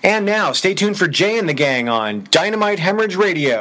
And now, stay tuned for Jay and the Gang on Dynamite Hemorrhage Radio.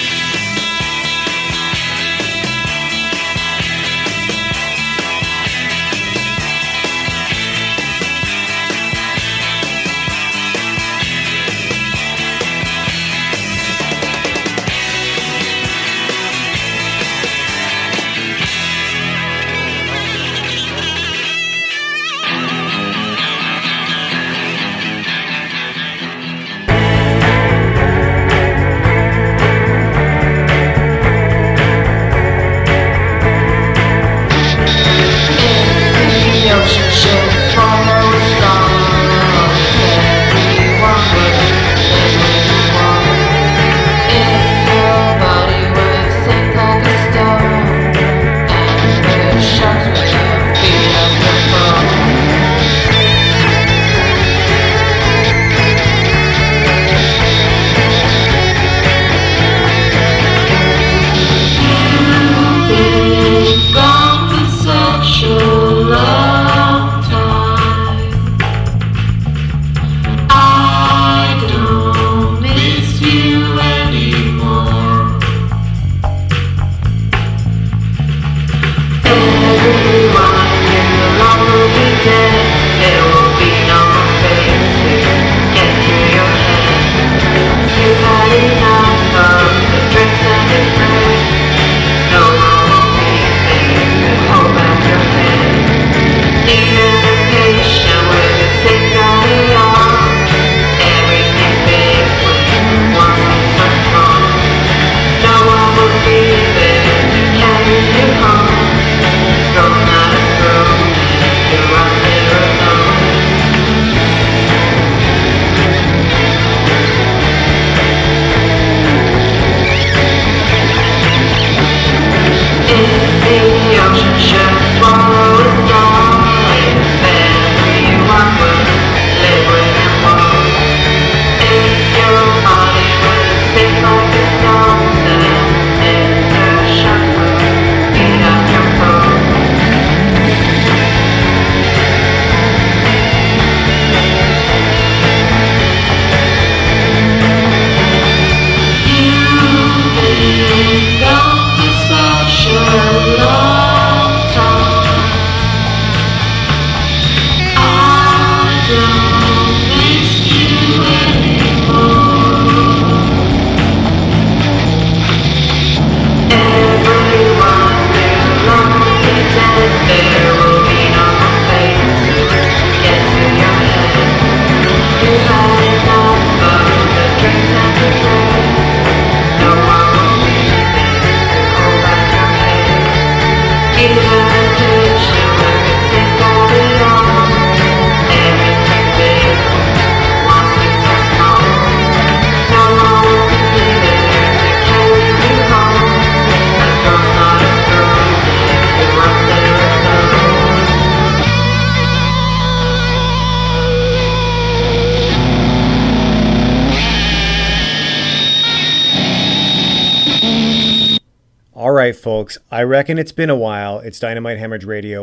All right, folks, I reckon it's been a while. It's Dynamite Hemorrhage Radio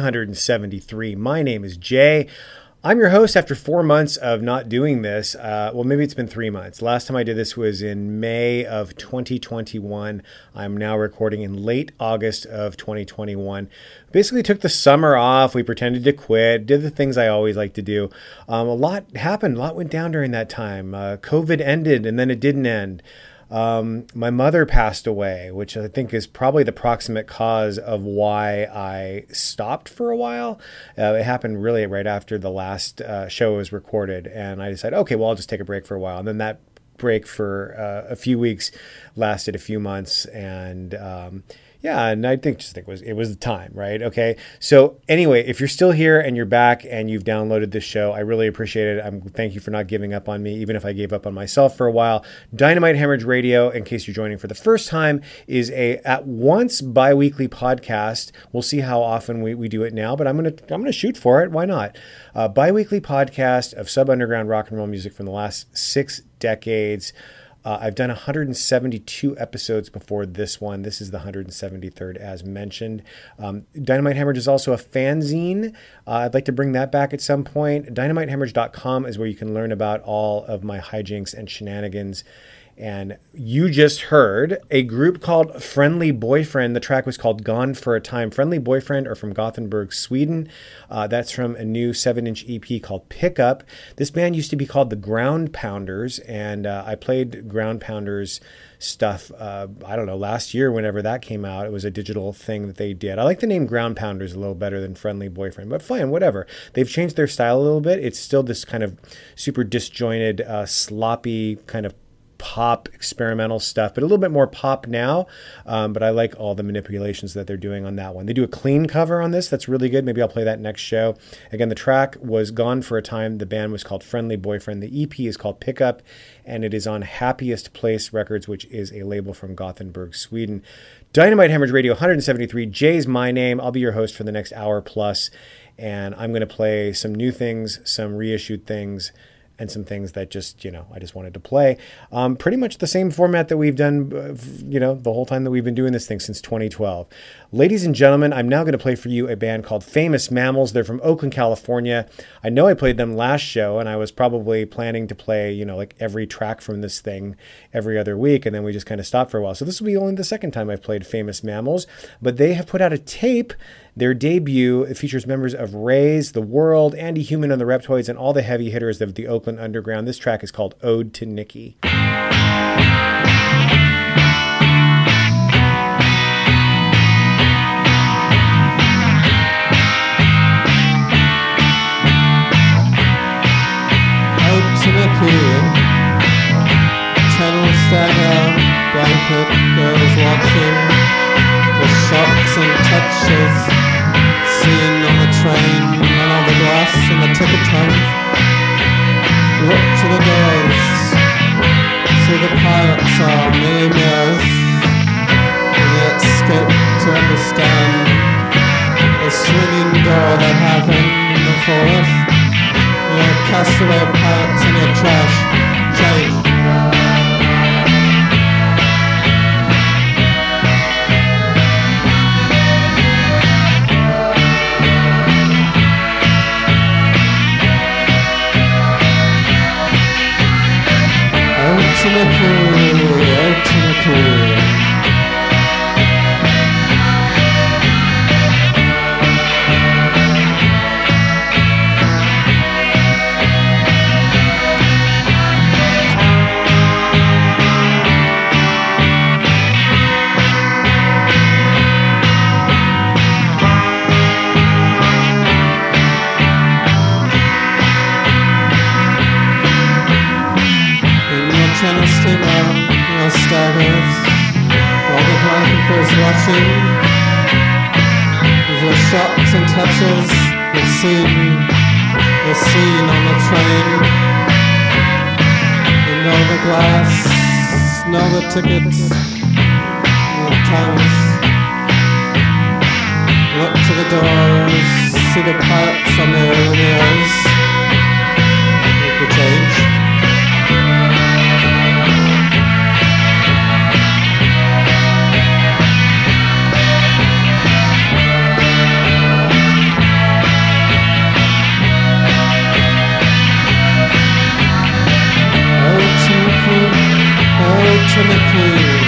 173. My name is Jay. I'm your host after 4 months of not doing this. Well, maybe it's been 3 months. Last time I did this was in May of 2021. I'm now recording in late August of 2021. Basically took the summer off. We pretended to quit, did the things I always like to do. A lot happened. A lot went down during that time. COVID ended and then it didn't end. My mother passed away, which I think is probably the proximate cause of why I stopped for a while. It happened really right after the last show was recorded, and I decided, okay, well, I'll just take a break for a while. And then that break for a few weeks lasted a few months, and yeah, and I think it was the time, right? Okay. So anyway, if you're still here and you're back and you've downloaded this show, I really appreciate it. Thank you for not giving up on me, even if I gave up on myself for a while. Dynamite Hemorrhage Radio, in case you're joining for the first time, is a at once bi-weekly podcast. We'll see how often we do it now, but I'm gonna shoot for it. Why not? Bi-weekly podcast of sub-underground rock and roll music from the last 6 decades. I've done 172 episodes before this one. This is the 173rd, as mentioned. Dynamite Hemorrhage is also a fanzine. I'd like to bring that back at some point. DynamiteHemorrhage.com is where you can learn about all of my hijinks and shenanigans. And you just heard a group called Friendly Boyfriend. The track was called Gone for a Time. Friendly Boyfriend are from Gothenburg, Sweden. That's from a new 7-inch EP called Pickup. This band used to be called the Ground Pounders, and I played Ground Pounders stuff, I don't know, last year whenever that came out. It was a digital thing that they did. I like the name Ground Pounders a little better than Friendly Boyfriend, but fine, whatever. They've changed their style a little bit. It's still this kind of super disjointed, sloppy kind of pop experimental stuff, but a little bit more pop now. But I like all the manipulations that they're doing on that one. They do a clean cover on this. That's really good. Maybe I'll play that next show. Again, the track was Gone for a Time. The band was called Friendly Boyfriend. The EP is called Pickup, and it is on Happiest Place Records, which is a label from Gothenburg, Sweden. Dynamite Hemorrhage Radio 173. Jay's my name. I'll be your host for the next hour plus, and I'm going to play some new things, some reissued things, and some things that just, I just wanted to play. Pretty much the same format that we've done, the whole time that we've been doing this thing since 2012. Ladies and gentlemen, I'm now going to play for you a band called Famous Mammals. They're from Oakland, California. I know I played them last show, and I was probably planning to play, like every track from this thing every other week, and then we just kind of stopped for a while. So this will be only the second time I've played Famous Mammals, but they have put out a tape. Their debut, it features members of Raise, The World, Andy Human and the Reptoids, and all the heavy hitters of the Oakland Underground. This track is called Ode to Nikki. Channel stagger, blanket, girls watching, the shocks and touches, seen on the train, and on the glass and the ticket times. Look to the doors, see the pilots are merely mirrors, and yet escape to understand the swinging door that happened in the forest. Your castaway pilots and your trash change. Ultimately. Channel steamer, your staggers, all the blankets watching, with your shocks and touches, you've seen the scene on the train, you know the glass, know the tickets, the times, look to the doors, see the pipes on the mirrors, make the change. Ultimately.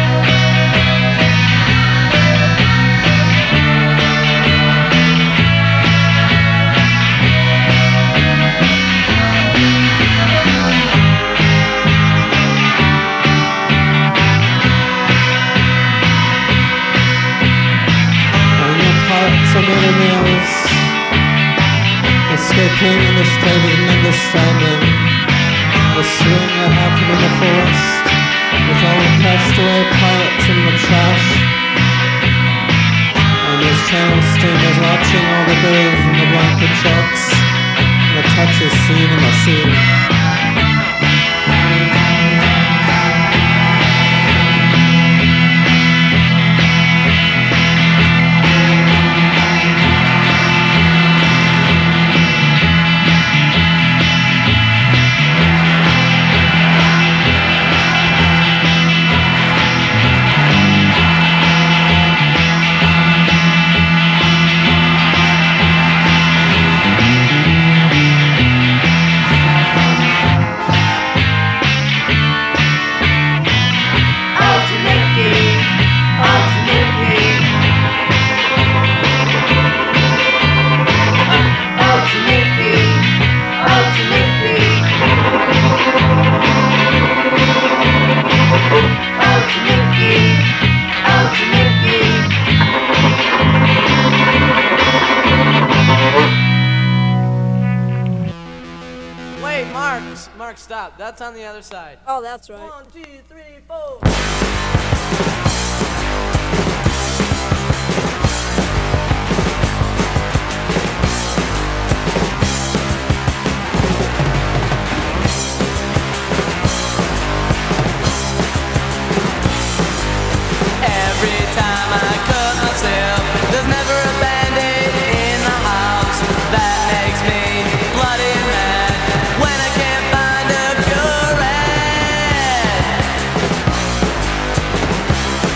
On your parts of enemies, escaping and escaping and understanding the swing that happened in the forest. With all the castaway pilots in the trash, and those channel steamers watching all the girls in the blanket shocks, and the touches seen in the scene. Mark, stop. That's on the other side. Oh, that's right. 1, 2, 3, 4. Every time I cut myself, there's never a band-aid in the house. That makes me bloody mad when I can't find a cure.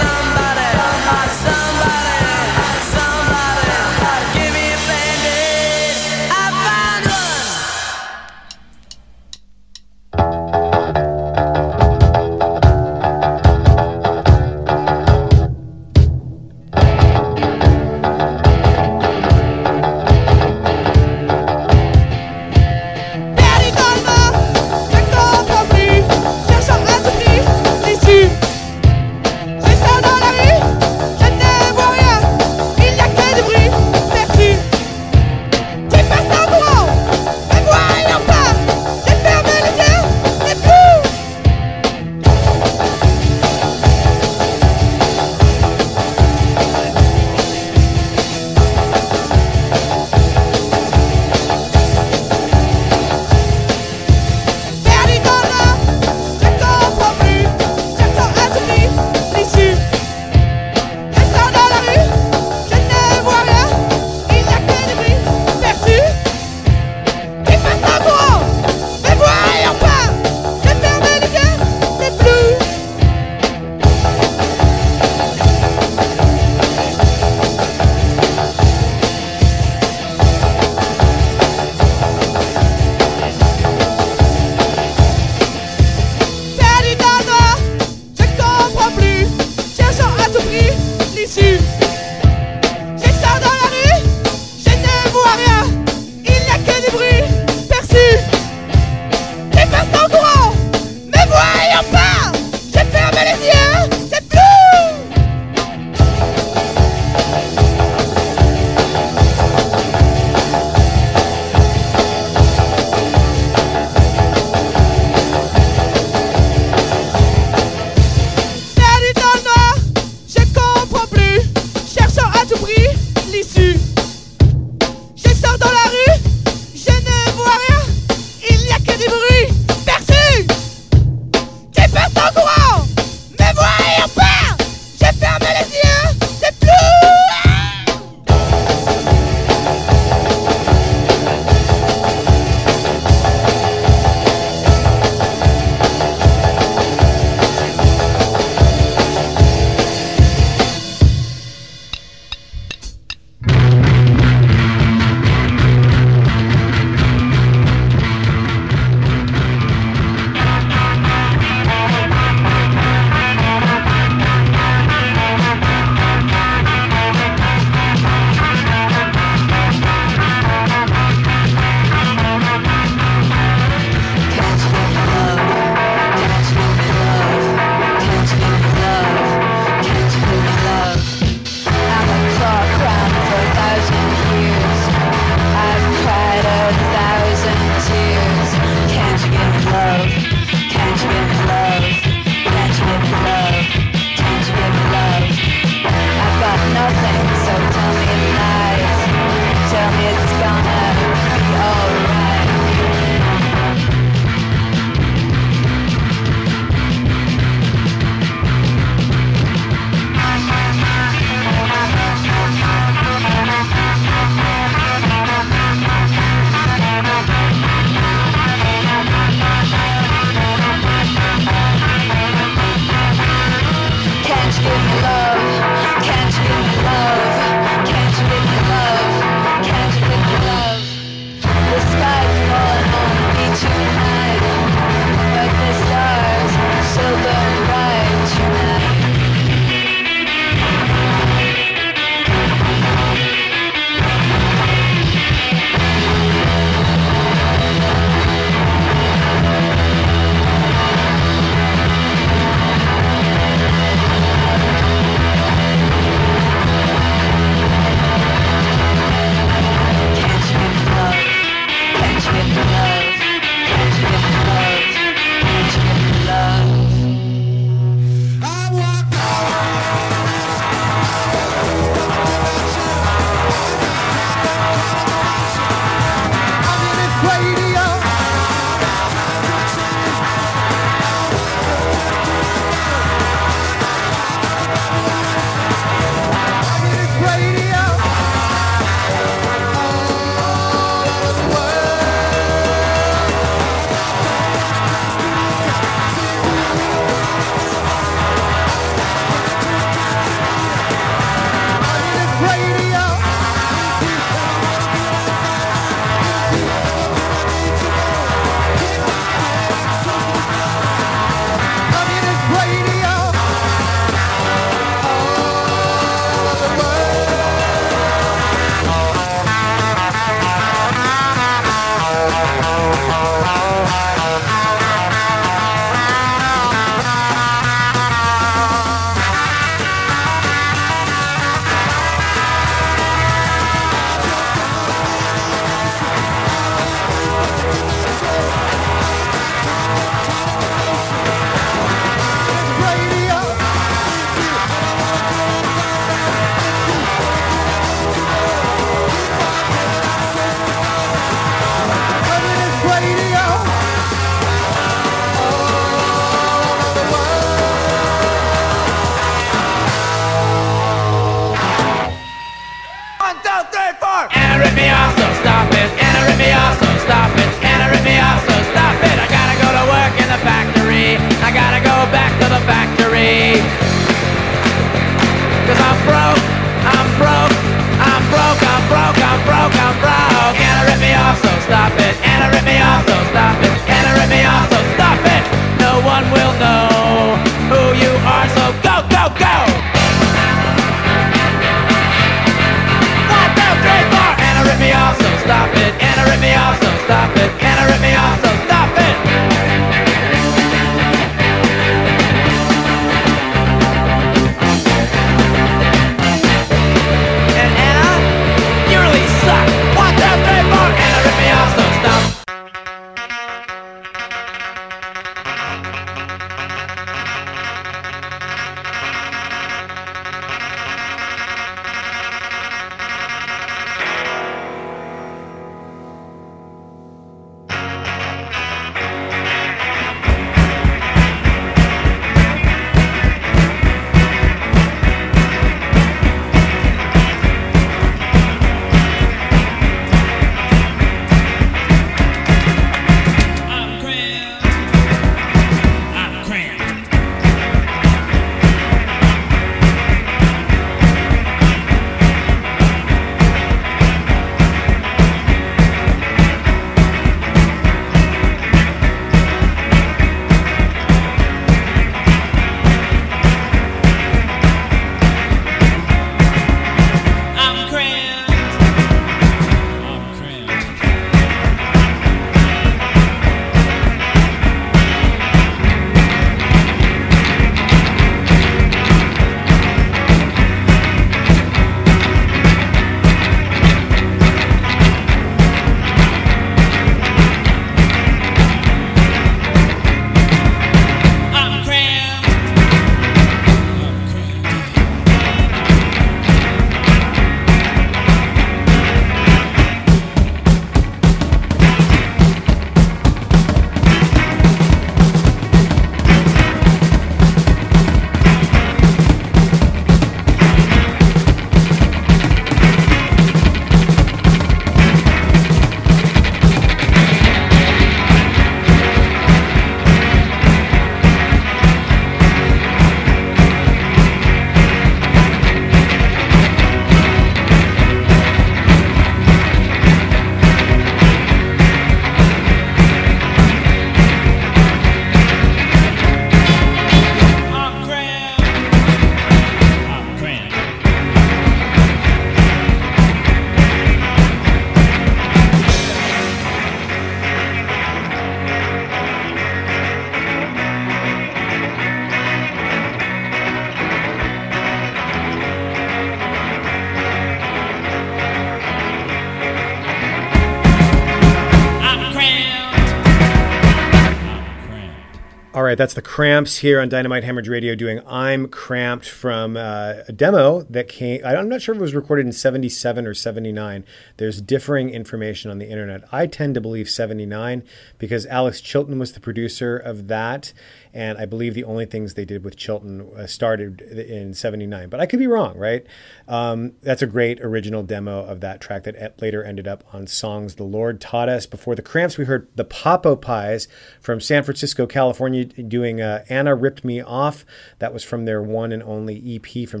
All right, that's the Cramps here on Dynamite Hemorrhage Radio doing I'm Cramped from a demo that came, I'm not sure if it was recorded in 77 or 79. There's differing information on the internet. I tend to believe 79 because Alex Chilton was the producer of that, and I believe the only things they did with Chilton started in 79. But I could be wrong, right? That's a great original demo of that track that later ended up on Songs the Lord Taught Us. Before the Cramps, we heard the Popo Pies from San Francisco, California, doing Anna Ripped Me Off. That was from their one and only EP from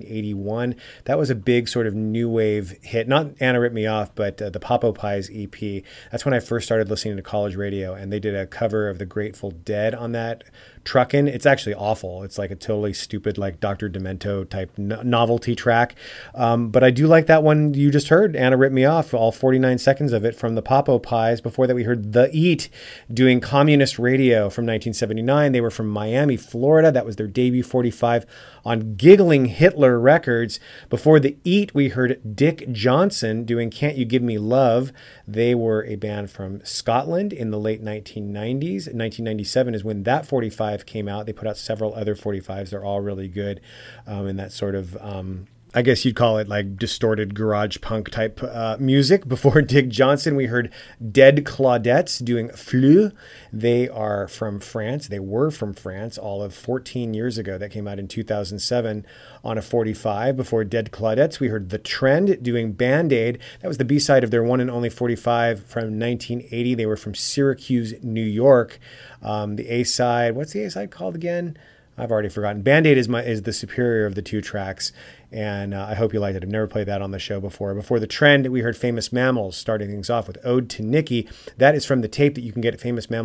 1981. That was a big sort of new wave hit. Not Anna Ripped Me Off, but the Popo Pies EP. That's when I first started listening to college radio, and they did a cover of the Grateful Dead on that. Truckin'. It's actually awful. It's like a totally stupid, like Dr. Demento type novelty track. But I do like that one you just heard, Anna Ripped Me Off, all 49 seconds of it from the Popo Pies. Before that, we heard The Eat doing Communist Radio from 1979. They were from Miami, Florida. That was their debut 45 on Giggling Hitler Records. Before The Eat, we heard Dick Johnson doing Can't You Give Me Love. They were a band from Scotland in the late 1990s. 1997 is when that 45 came out. They put out several other 45s. They're all really good. And that sort of, I guess you'd call it like distorted garage punk type music. Before Dick Johnson, we heard Dead Claudettes doing Fleu. They are from France. They were from France all of 14 years ago. That came out in 2007 on a 45. Before Dead Claudettes, we heard The Trend doing Band-Aid. That was the B-side of their one and only 45 from 1980. They were from Syracuse, New York. The A-side, what's the A-side called again? I've already forgotten. Band-Aid is the superior of the two tracks, and I hope you liked it. I've never played that on the show before. Before The Trend, we heard Famous Mammals, starting things off with Ode to Nikki. That is from the tape that you can get at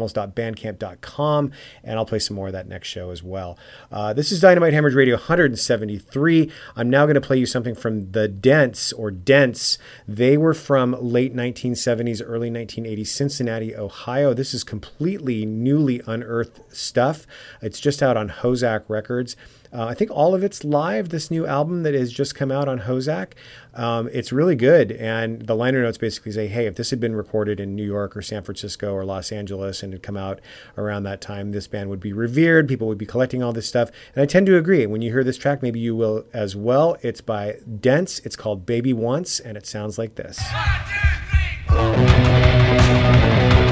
famousmammals.bandcamp.com, and I'll play some more of that next show as well. This is Dynamite Hemorrhage Radio 173. I'm now going to play you something from the Dents, or Dents. They were from late 1970s, early 1980s, Cincinnati, Ohio. This is completely newly unearthed stuff. It's just out on Hozak Records. I think all of it's live, this new album that has just come out on Hozak. It's really good. And the liner notes basically say, hey, if this had been recorded in New York or San Francisco or Los Angeles and had come out around that time, this band would be revered. People would be collecting all this stuff. And I tend to agree. When you hear this track, maybe you will as well. It's by Dents. It's called Baby Once, and it sounds like this. 1, 2, 3.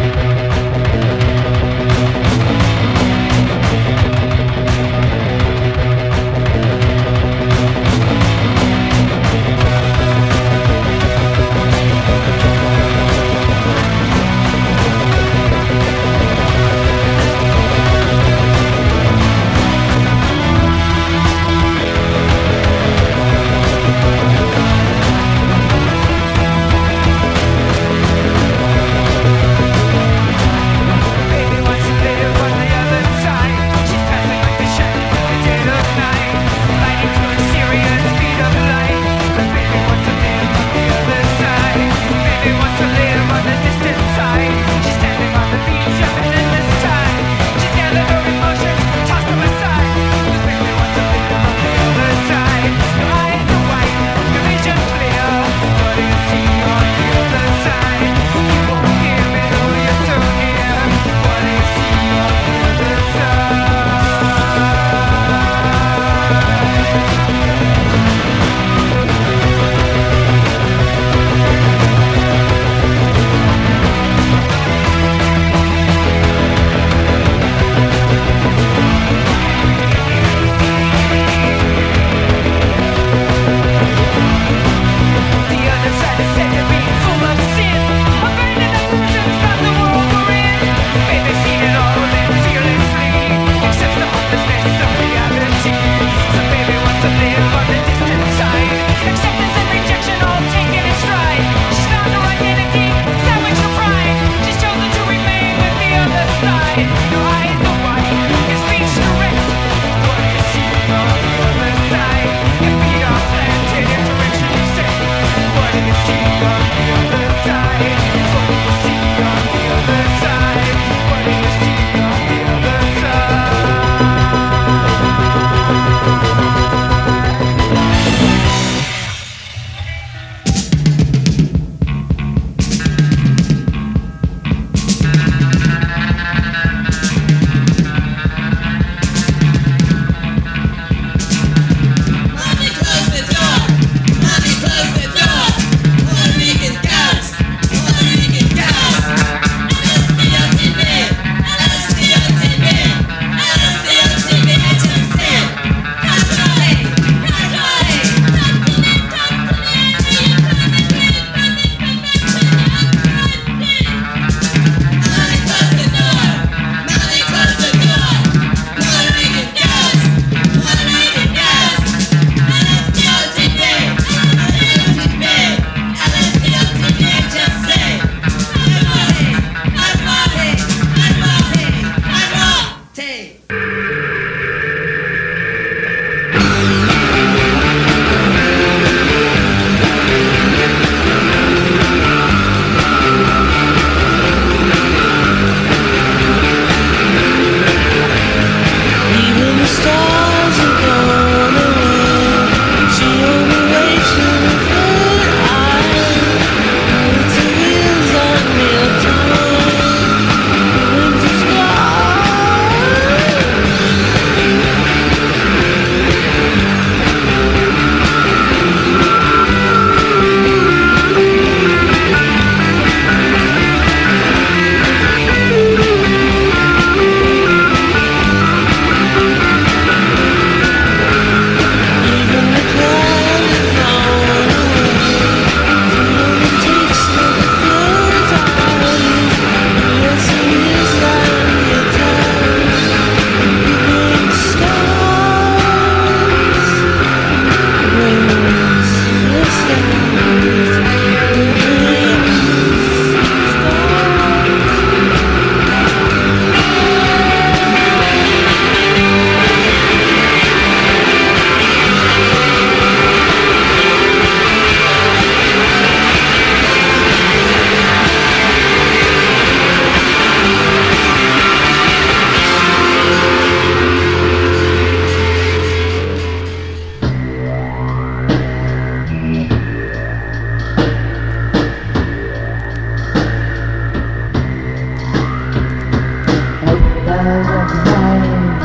out of night.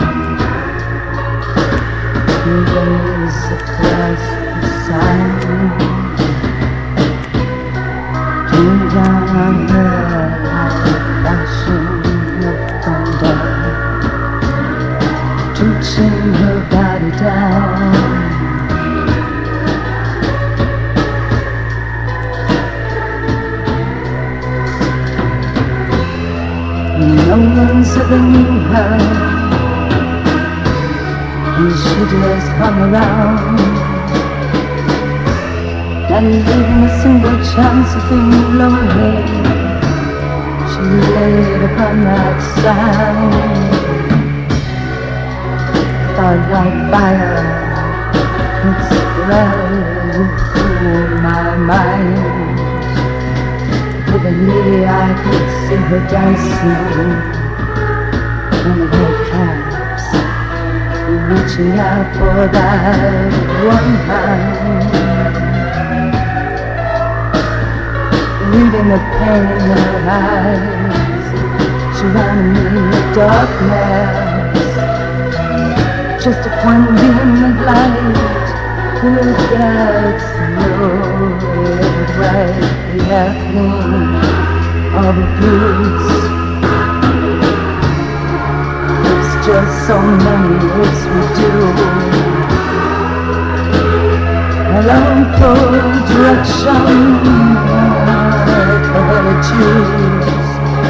He lays across the sun. Came down on her like a flashing of thunder, touching her body down. No one's ever knew her, and she just hung around, not leaving a single chance of being lonely. She laid upon that side, thought like fire, it spread through my mind. Suddenly I could see her dancing on her calves, reaching out for that one hand, reading the pain in her eyes, surrounding me with darkness. Just one beam of light could get through it right. The evening of abuse. It's just so many ways we do. I long for direction, for her to choose.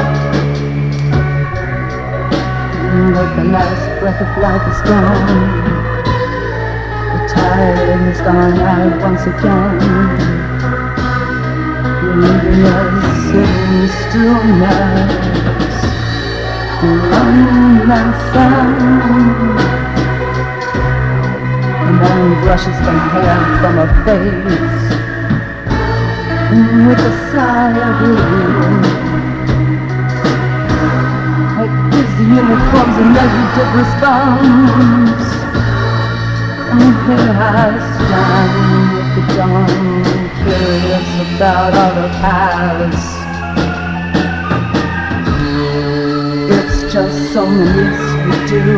But the last breath of life is gone. The tide has gone out once again. Leaving us in stillness, alone and found. A man brushes the hair from her face, and with a sigh of relief, it gives the uniforms a negative response. And here I stand with the dawn, curious about all the past. It's just so many we do.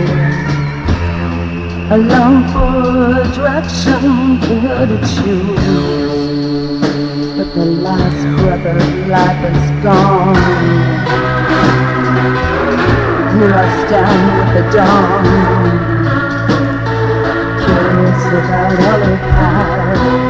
I long for direction for her to choose, but the last breath of life is gone. Here I stand with the dawn, curious about all the past.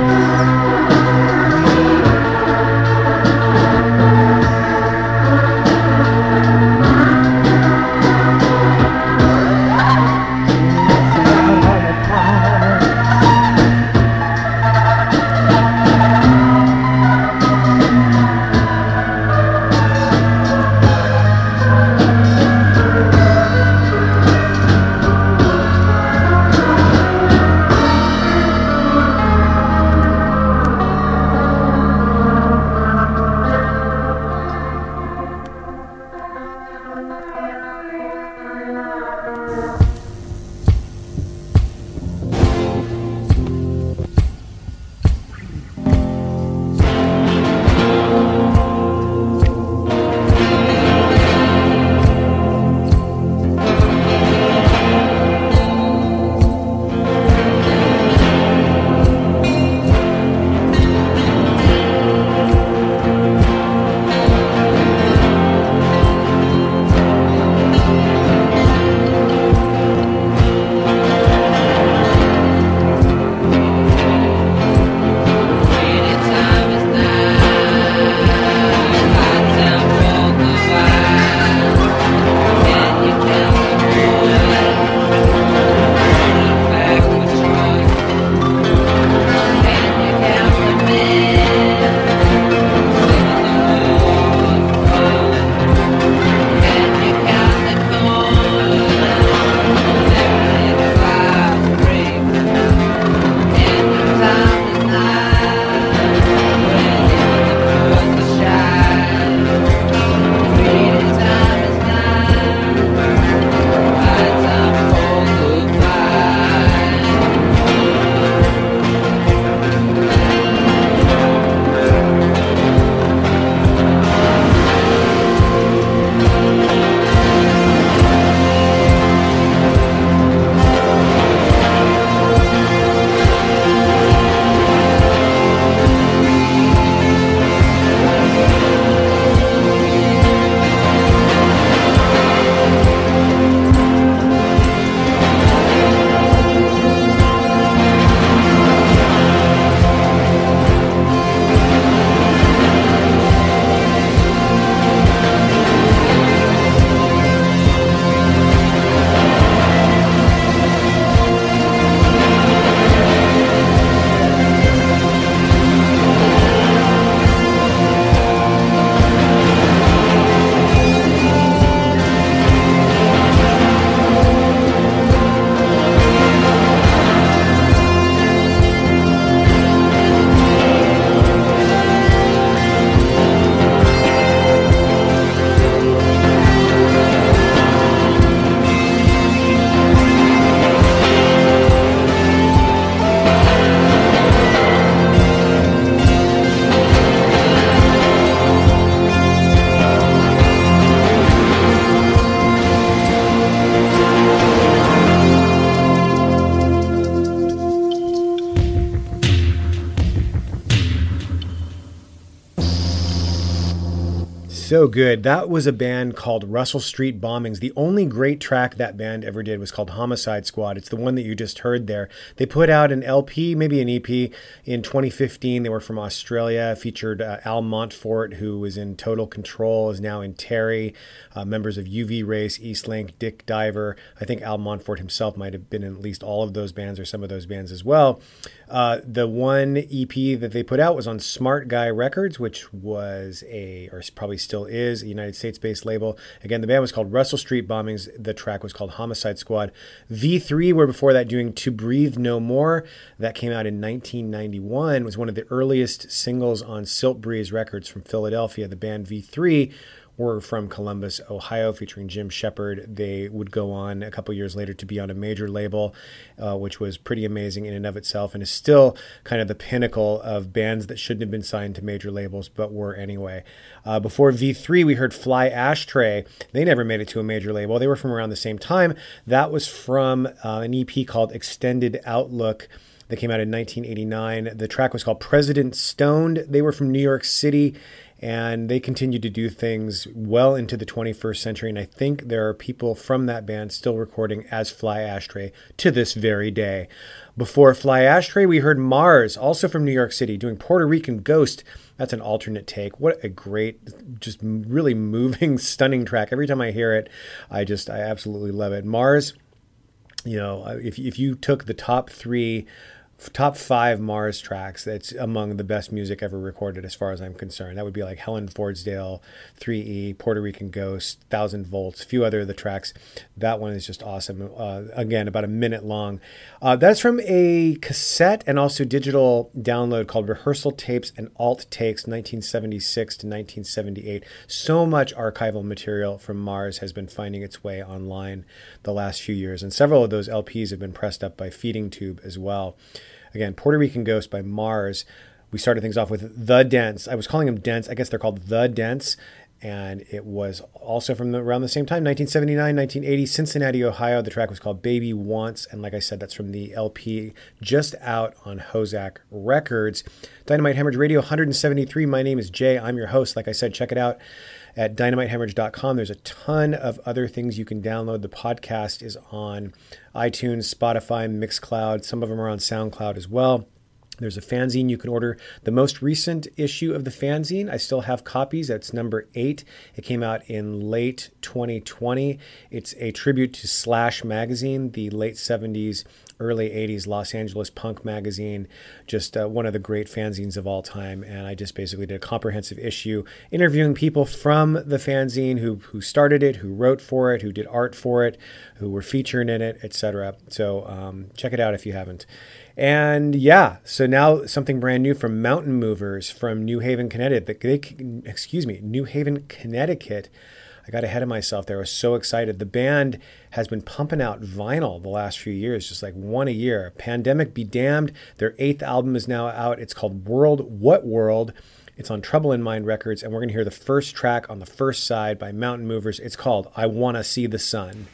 So good. That was a band called Russell Street Bombings. The only great track that band ever did was called Homicide Squad. It's the one that you just heard there. They put out an LP, maybe an EP, in 2015. They were from Australia. Featured Al Montfort, who was in Total Control, is now in Terry. Members of UV Race, Eastlink, Dick Diver. I think Al Montfort himself might have been in at least all of those bands or some of those bands as well. The one EP that they put out was on Smart Guy Records, which was or probably still is, a United States-based label. Again, the band was called Russell Street Bombings. The track was called Homicide Squad. V3 were before that doing To Breathe No More. That came out in 1991. It was one of the earliest singles on Silt Breeze Records from Philadelphia. The band V3 were from Columbus, Ohio, featuring Jim Shepard. They would go on a couple years later to be on a major label, which was pretty amazing in and of itself, and is still kind of the pinnacle of bands that shouldn't have been signed to major labels, but were anyway. Before V3, we heard Fly Ashtray. They never made it to a major label. They were from around the same time. That was from an EP called Extended Outlook that came out in 1989. The track was called President Stoned. They were from New York City, and they continued to do things well into the 21st century. And I think there are people from that band still recording as Fly Ashtray to this very day. Before Fly Ashtray, we heard Mars, also from New York City, doing Puerto Rican Ghost. That's an alternate take. What a great, just really moving, stunning track. Every time I hear it, I absolutely love it. Mars, if you took the top 5 Mars tracks, that's among the best music ever recorded as far as I'm concerned. That would be like Helen Fordsdale, 3E, Puerto Rican Ghost, 1000 Volts, a few other of the tracks. That one is just awesome. Again, about a minute long. That's from a cassette and also digital download called Rehearsal Tapes and Alt Takes 1976 to 1978. So much archival material from Mars has been finding its way online the last few years, and several of those LPs have been pressed up by Feeding Tube as well. Again, Puerto Rican Ghost by Mars. We started things off with The Dents. I was calling them Dents. I guess they're called The Dents. And it was also from around the same time, 1979, 1980, Cincinnati, Ohio. The track was called Baby Wants. And like I said, that's from the LP just out on Hozak Records. Dynamite Hemorrhage Radio 173. My name is Jay. I'm your host. Like I said, check it out at dynamitehemorrhage.com. There's a ton of other things you can download. The podcast is on iTunes, Spotify, Mixcloud. Some of them are on SoundCloud as well. There's a fanzine you can order. The most recent issue of the fanzine, I still have copies. That's number 8. It came out in late 2020. It's a tribute to Slash Magazine, the late 70s, early 80s Los Angeles punk magazine, just one of the great fanzines of all time. And I just basically did a comprehensive issue interviewing people from the fanzine who started it, who wrote for it, who did art for it, who were featured in it, etc. So check it out if you haven't. And yeah, so now something brand new from Mountain Movers from New Haven, Connecticut. New Haven, Connecticut. I got ahead of myself there. I was so excited. The band has been pumping out vinyl the last few years, just like one a year. Pandemic be damned. Their 8th album is now out. It's called World What World. It's on Trouble in Mind Records, and we're going to hear the first track on the first side by Mountain Movers. It's called I Wanna See the Sun.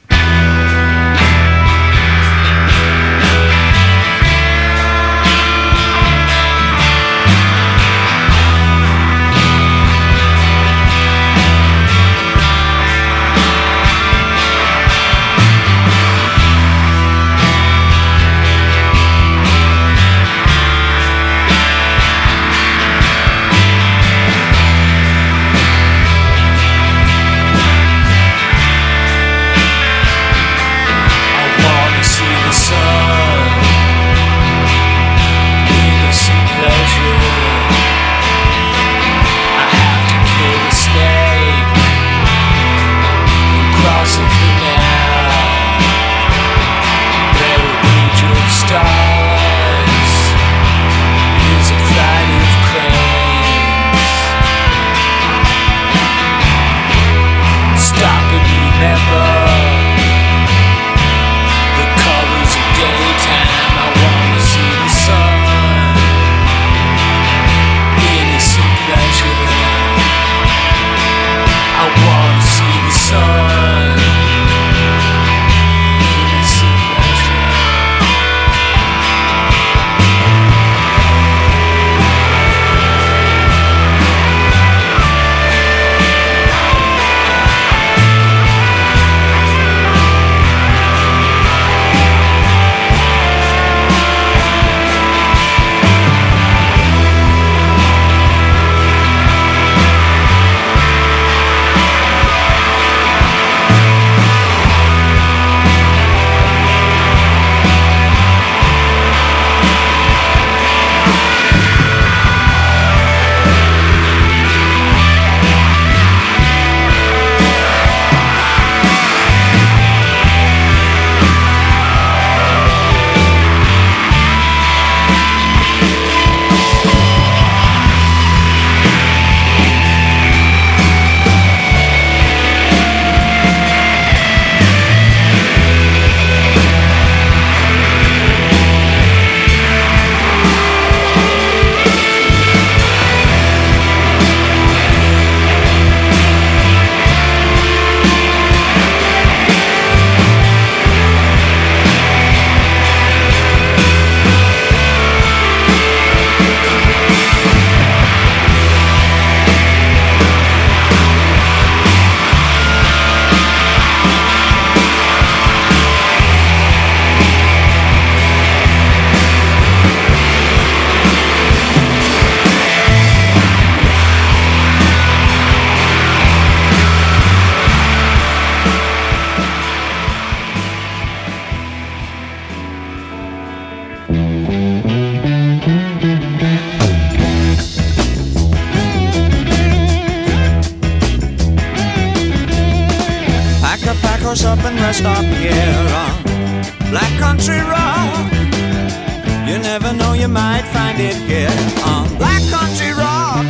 pack horse up and rest up here on Black Country Rock. You never know, you might find it here on Black Country Rock.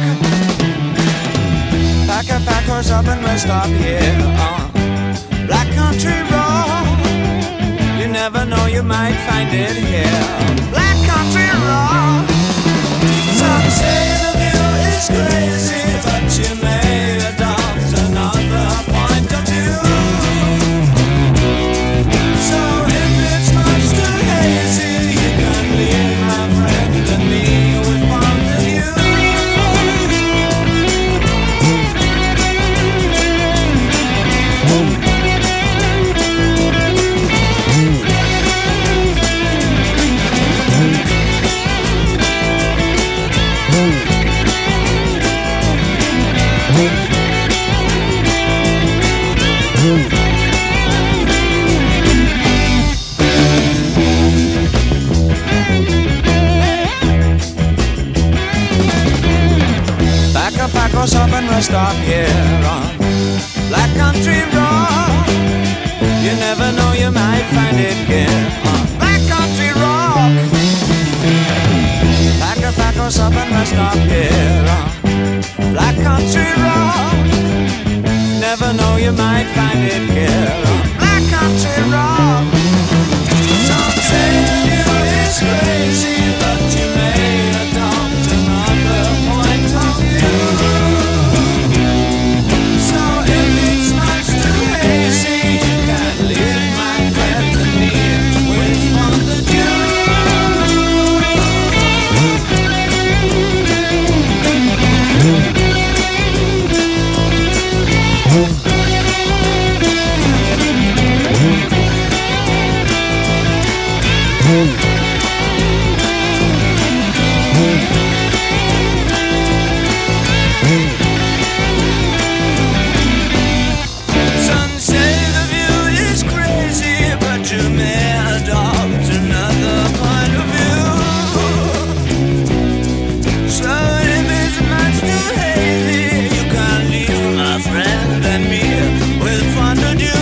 Pack a pack horse up and rest up here on Black Country Rock. You never know, you might find it here on Black Country Rock. Some say the view is crazy, but you may adopt another point of view. So if it's much too hazy, you can leave my friend and me with one of you. Pack us up and rest up here on Black Country Rock. You never know, you might find it here on Black Country Rock. Pack us up and rest up here on Black Country Rock. Never know, you might find it here on Black Country Rock. Some say you is crazy, but you may adopt another point of view. So if it's much too hazy, you can leave my friend and me with one to do. Some say the view is crazy, but you may adopt another point of view. So if it's much too hazy, you can leave my friend and me with fun to do.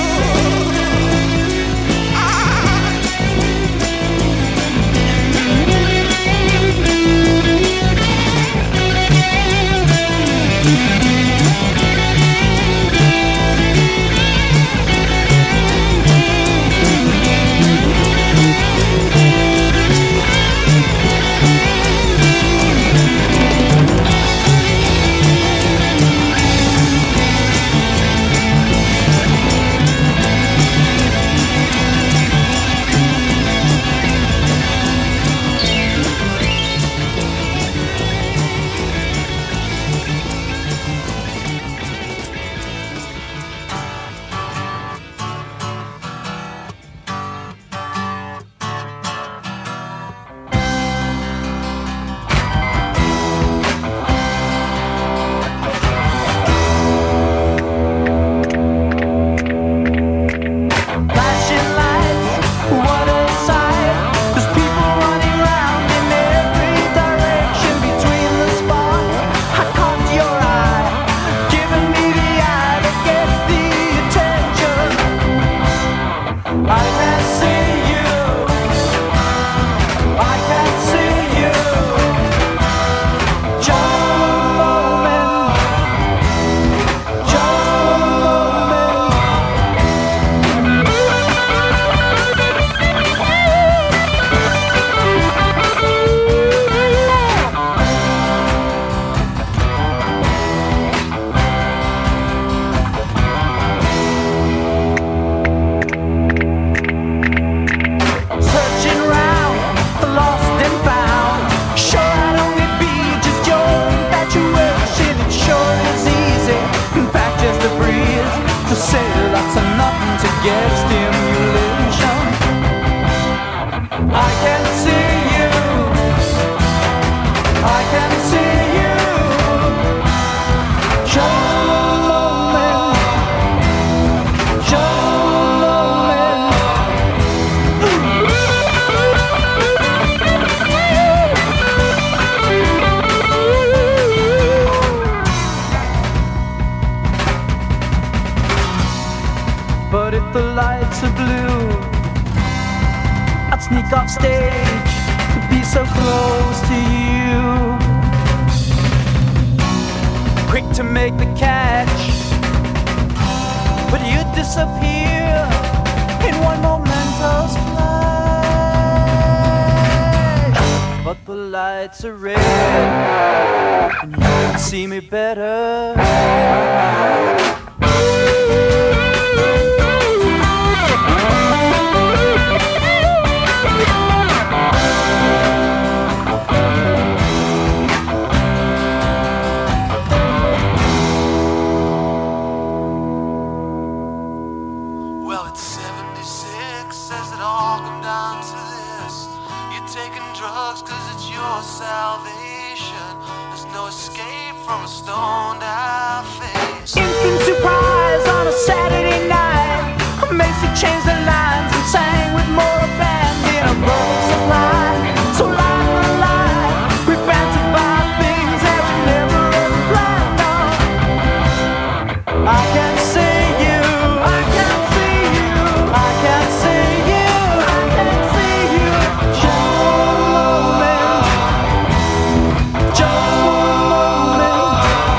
Flashing lights, what a sight. There's people running round in every direction between the spots. I caught your eye, giving me the eye that gets the attention. I can see you, I can see you. Just a moment, just a moment. Searching round, lost and found. Sure, I'd only be just your infatuation. It sure is easy, in fact, just a breeze to say lots of nothing to get stimulation. I can see you, I can see you. Just a moment, just a moment. But But if the lights are blue, I'd sneak off stage to be so close to you. Quick to make the catch, but you disappear in one momentous flash. But the lights are red, and you can see me better. Salvation, there's no escape from a stoned-out face. Instant surprise on a Saturday night. Macy changed the lines and sang with more abandon. A broken supply, so light and alive. We frantic by things that we never ever planned on. I can see you, I can see you, I can see you, I can see you. Just for a moment, just for a moment.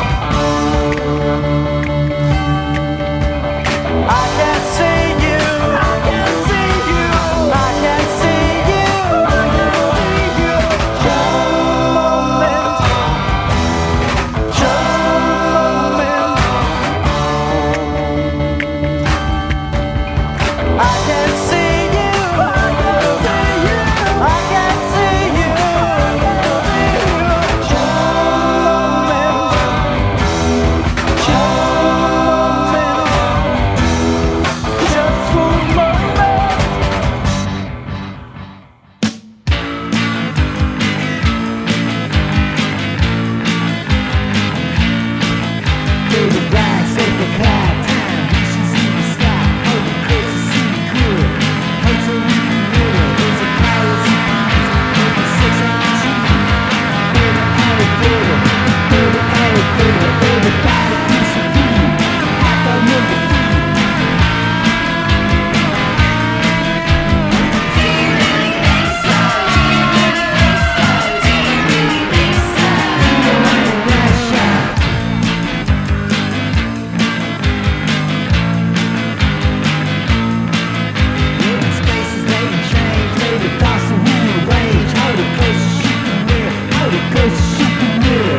I can see you, I can see you, I can see you, I can see you. Just for a moment, just for a moment. I can see you, I can see you, I can see you, I can see you. Just for a moment, just for a moment, just for a moment. Through the blacks, take the clock time. She's in the sky, holding close to see the cool. Until we can win it, there's a palace in mind. Maybe 6 on the TV. Baby, alligator, baby, alligator, baby, got a piece of you. I thought you were free. Spaces they can change, baby, thoughts and rearrange. How the coast is shooting near, how the coast is shooting near.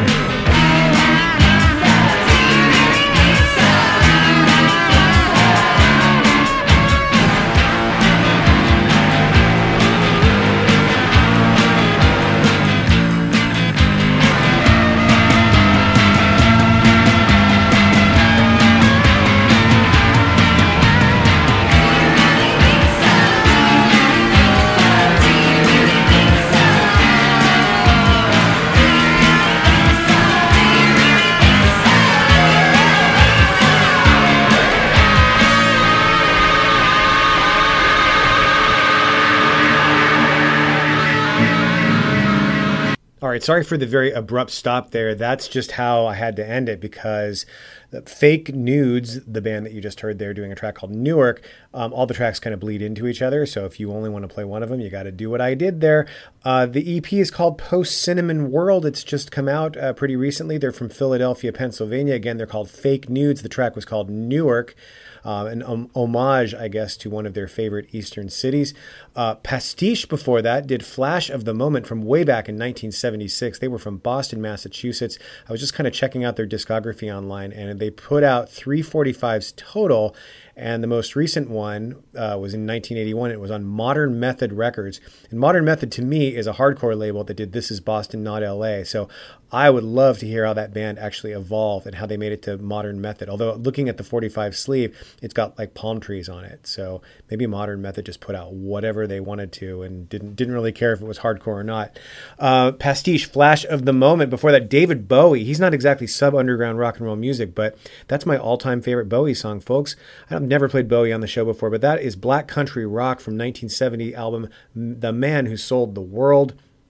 All right, sorry for the very abrupt stop there. That's just how I had to end it because Fake Nudes, the band that you just heard there doing a track called Newark, all the tracks kind of bleed into each other. So if you only want to play one of them, you got to do what I did there. The EP is called Post Cinnamon World. It's just come out pretty recently. They're from Philadelphia, Pennsylvania. Again, they're called Fake Nudes. The track was called Newark. An homage, I guess, to one of their favorite Eastern cities. Pastiche before that did Flash of the Moment from way back in 1976. They were from Boston, Massachusetts. I was just kind of checking out their discography online, and they put out 345s total. And the most recent one was in 1981. It was on Modern Method Records. And Modern Method, to me, is a hardcore label that did This Is Boston, Not L.A. So I would love to hear how that band actually evolved and how they made it to Modern Method. Although looking at the 45 sleeve, it's got like palm trees on it. So maybe Modern Method just put out whatever they wanted to and didn't really care if it was hardcore or not. Pastiche, Flash of the Moment. Before that, David Bowie. He's not exactly sub-underground rock and roll music, but that's my all-time favorite Bowie song, folks. I've never played Bowie on the show before, but that is Black Country Rock from 1970 album The Man Who Sold the World.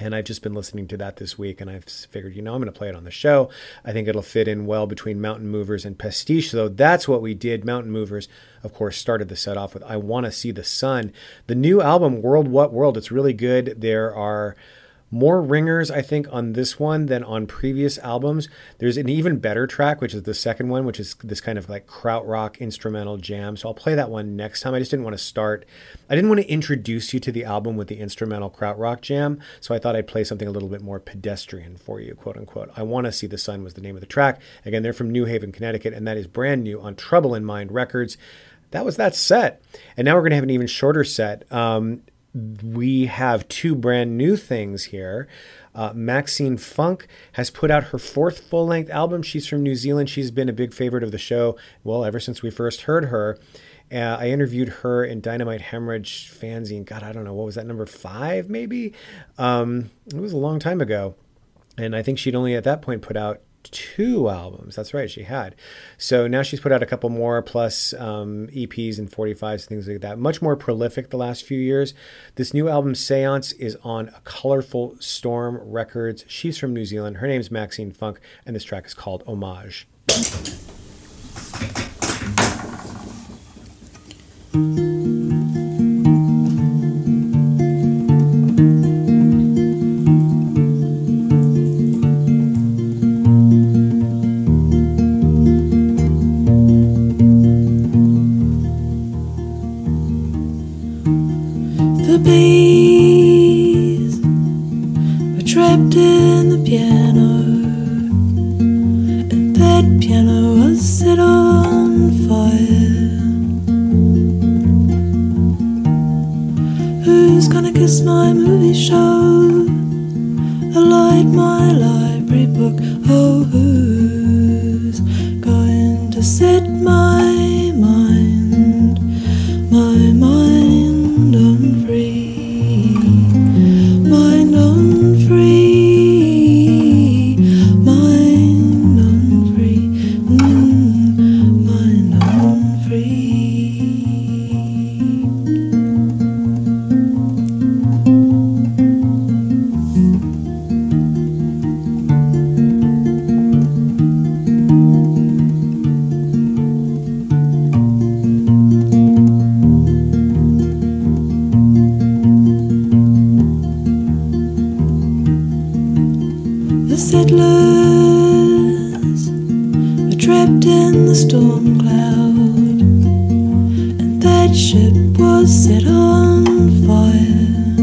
And I've just been listening to that this week, and I've figured, I'm going to play it on the show. I think it'll fit in well between Mountain Movers and Pastiche. So that's what we did. Mountain Movers, of course, started the set off with I Want to See the Sun. The new album, World What World, it's really good. There are more ringers, I think, on this one than on previous albums. There's an even better track, which is the second one, which is this kind of like krautrock instrumental jam. So I'll play that one next time. I didn't want to introduce you to the album with the instrumental krautrock jam. So I thought I'd play something a little bit more pedestrian for you, quote unquote. I Want to See the Sun was the name of the track. Again, they're from New Haven, Connecticut, and that is brand new on Trouble in Mind Records. That was that set. And now we're going to have an even shorter set. We have two brand new things here. Maxine Funk has put out her fourth full-length album. She's from New Zealand. She's been a big favorite of the show, well, ever since we first heard her. I interviewed her in Dynamite Hemorrhage fanzine. God, I don't know. What was that, number 5 maybe? It was a long time ago. And I think she'd only at that point put out 2 albums. That's right, she had. So now she's put out a couple more, plus EPs and 45s, things like that. Much more prolific the last few years. This new album, Seance, is on Colorful Storm Records. She's from New Zealand. Her name's Maxine Funk, and this track is called Homage. The bees were trapped in the piano, and that piano was set on fire. Who's gonna kiss my movie show, alight my library book? Oh, who's going to set my mind on free, mind on free, mind on free, mind on free. The settlers were trapped in the storm cloud, and that ship was set on fire.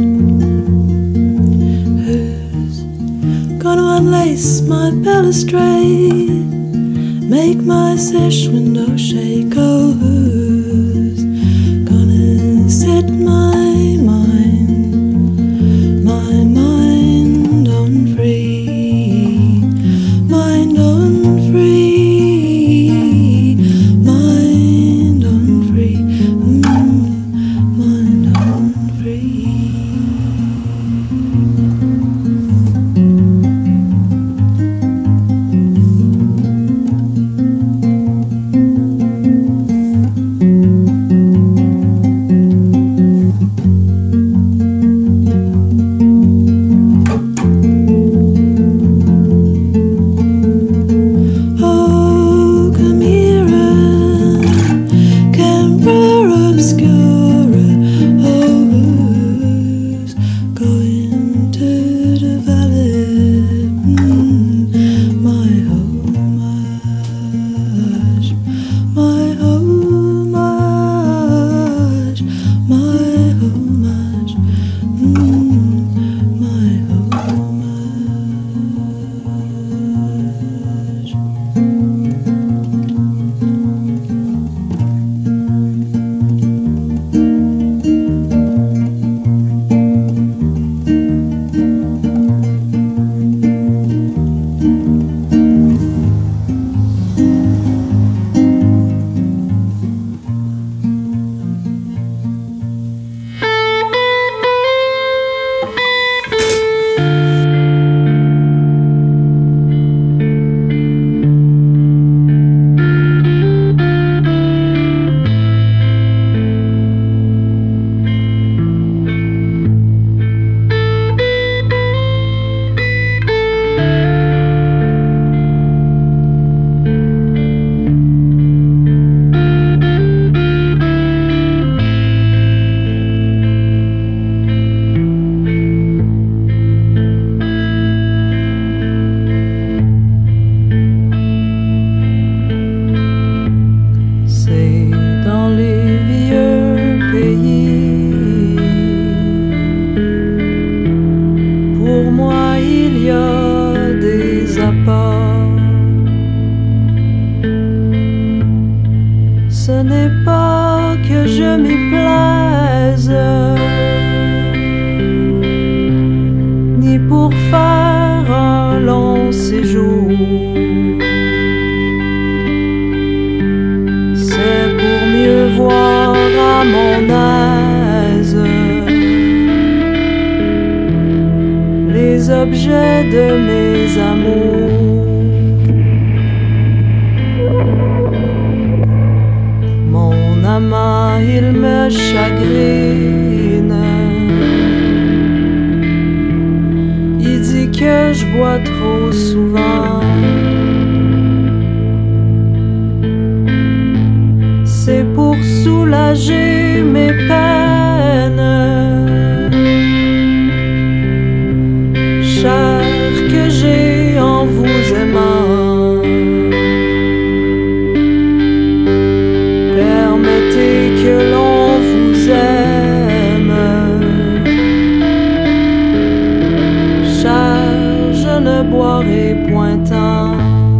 Who's gonna unlace my balustrade, make my sash window shake? Oh, who's gonna set my mind on free, mind on free, mind on free, mind on free. je m'y plaise, ni pour faire un long séjour. C'est pour mieux voir à mon aise les objets de mes amours. Mon amant, il me chagrine. Il dit que je bois trop souvent. C'est pour soulager mes peines. Cher que j'ai en vous aimant, permettez que l'on vous aime. Cher, je ne boirai point tant.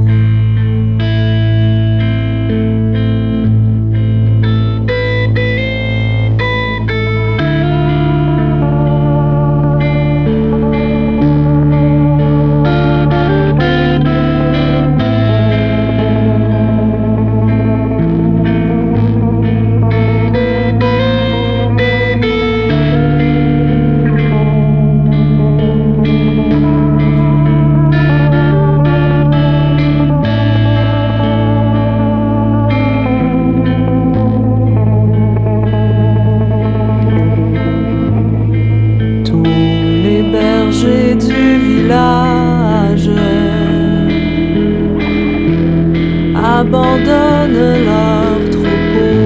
Abandonnent leur troupeau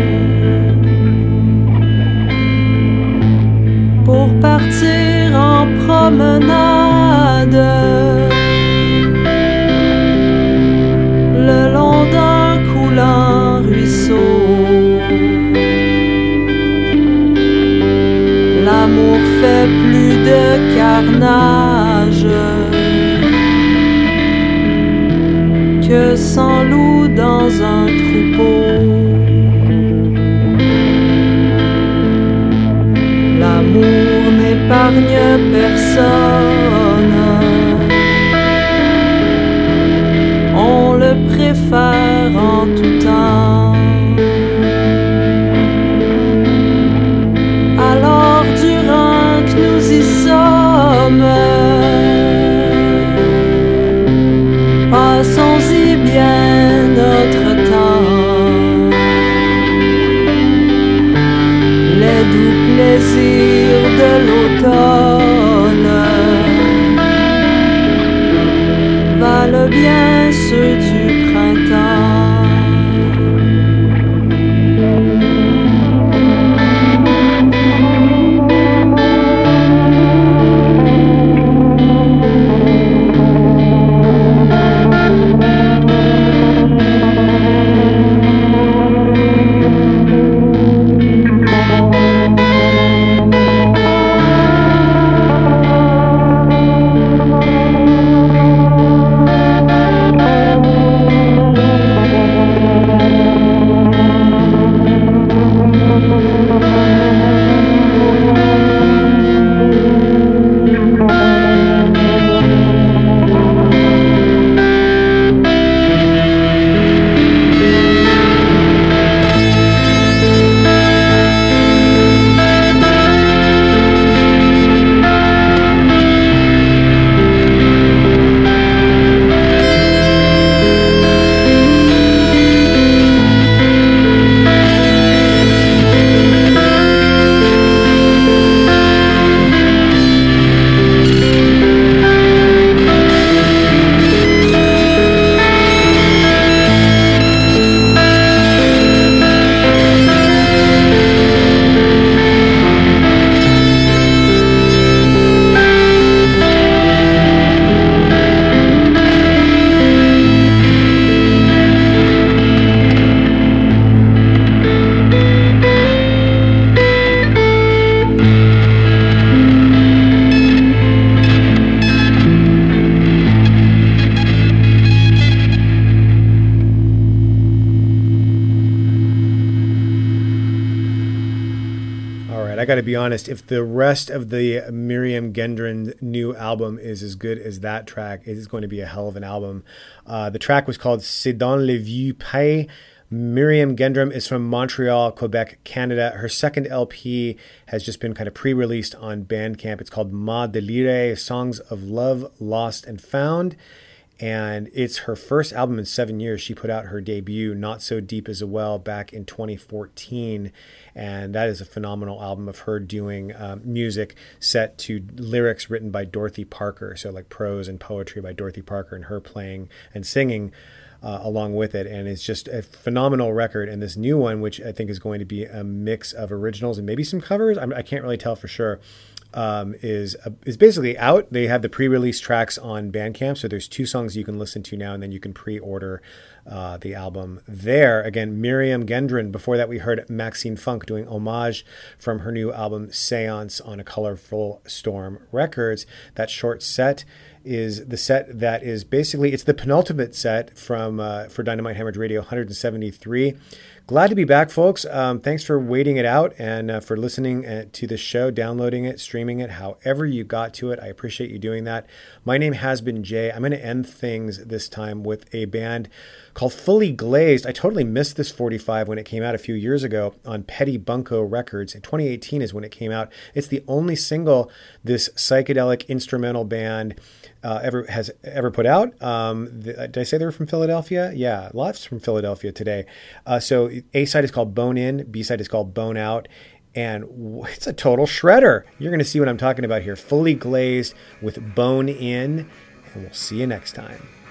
pour partir en promenade le long d'un coulant ruisseau. L'amour fait plus de carnage que 100 loups dans un troupeau. L'amour n'épargne personne, on le préfère en tout temps. Alors durant que nous y sommes, passons-y bien notre temps. Les doux plaisirs de l'automne valent bien ceux du printemps. right, I got to be honest. If the rest of the Miriam Gendron new album is as good as that track, it is going to be a hell of an album. The track was called C'est dans le vieux pays. Miriam Gendron is from Montreal, Quebec, Canada. Her second LP has just been kind of pre-released on Bandcamp. It's called Ma Delire, Songs of Love, Lost and Found. And it's her first album in 7 years. She put out her debut, Not So Deep as a Well, back in 2014. And that is a phenomenal album of her doing music set to lyrics written by Dorothy Parker. So like prose and poetry by Dorothy Parker, and her playing and singing along with it. And it's just a phenomenal record. And this new one, which I think is going to be a mix of originals and maybe some covers, I can't really tell for sure, is basically out. They have the pre-release tracks on Bandcamp, so there's 2 songs you can listen to now, and then you can pre-order the album there. Again, Miriam Gendron. Before that, we heard Maxine Funk doing Homage from her new album Seance on A Colorful Storm Records. That short set is the set that is basically, it's the penultimate set from for Dynamite Hemorrhage Radio 173. Glad to be back, folks. Thanks for waiting it out and for listening to the show, downloading it, streaming it, however you got to it. I appreciate you doing that. My name has been Jay. I'm going to end things this time with a band called Fully Glazed. I totally missed this 45 when it came out a few years ago on Petty Bunko Records. In 2018 is when it came out. It's the only single this psychedelic instrumental band has ever put out. Did I say they were from Philadelphia? Yeah, lots from Philadelphia today. So A side is called Bone In, B side is called Bone Out, and it's a total shredder. You're going to see what I'm talking about here. Fully Glazed with Bone In, and we'll see you next time.